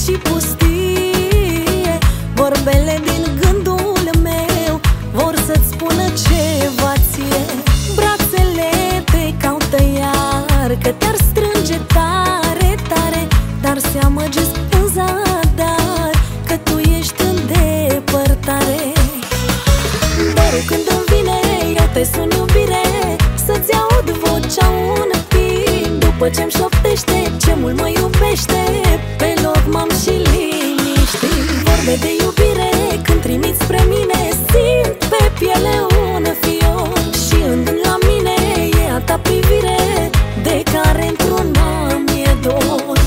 și pustie. Vorbele din gândul meu vor să-ți spună ceva ție. Brațele te caută iar, că te-ar strânge tare, tare, dar se amăgesc în zadar, că tu ești în depărtare. Dorul când îmi vine, eu te sun iubire, să-ți aud vocea un pic. După ce-mi șoptește ce mult mă iubește, pe loc m-am și liniștit. Vorbe de iubire când trimiți spre mine, simt pe piele un fior. Și îndând la mine e a ta privire, de care într-una mi-e dor.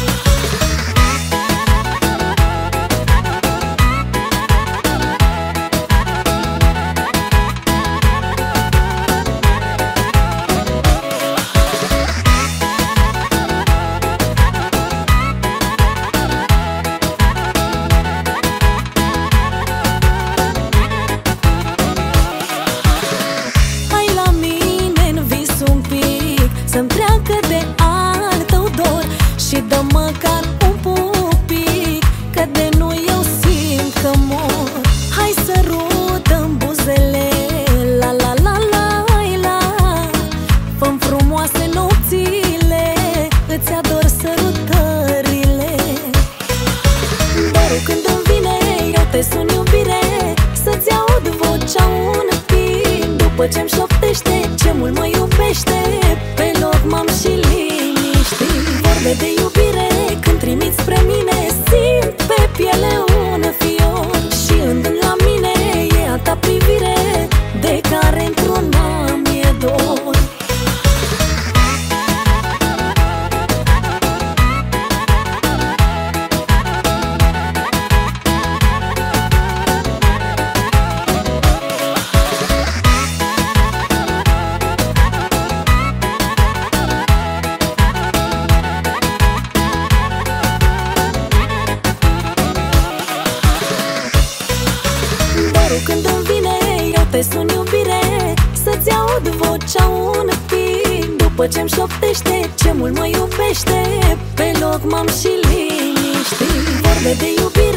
Să-mi treacă de al tău dor și dă măcar un pupic, că de nu eu simt că mor. Hai sărută-mi buzele, la la la la la, fă-mi frumoase nopțile, îți ador sărutările. Dorul când îmi vine, eu te sun iubire, să-ți aud vocea un pic. După ce-mi șoptește ce mult mă iubește, pe loc m-am și liniștit. Vorbe de iubire când trimiți spre mine, simt pe piele un fior. Și îndând la mine e a ta privire, de care într-una mi-e dor. Când îmi vine, eu te sun iubire, să-ți aud vocea un pic. După ce-mi șoptește ce mult mă iubește, pe loc m-am și liniștit. Vorbe de iubire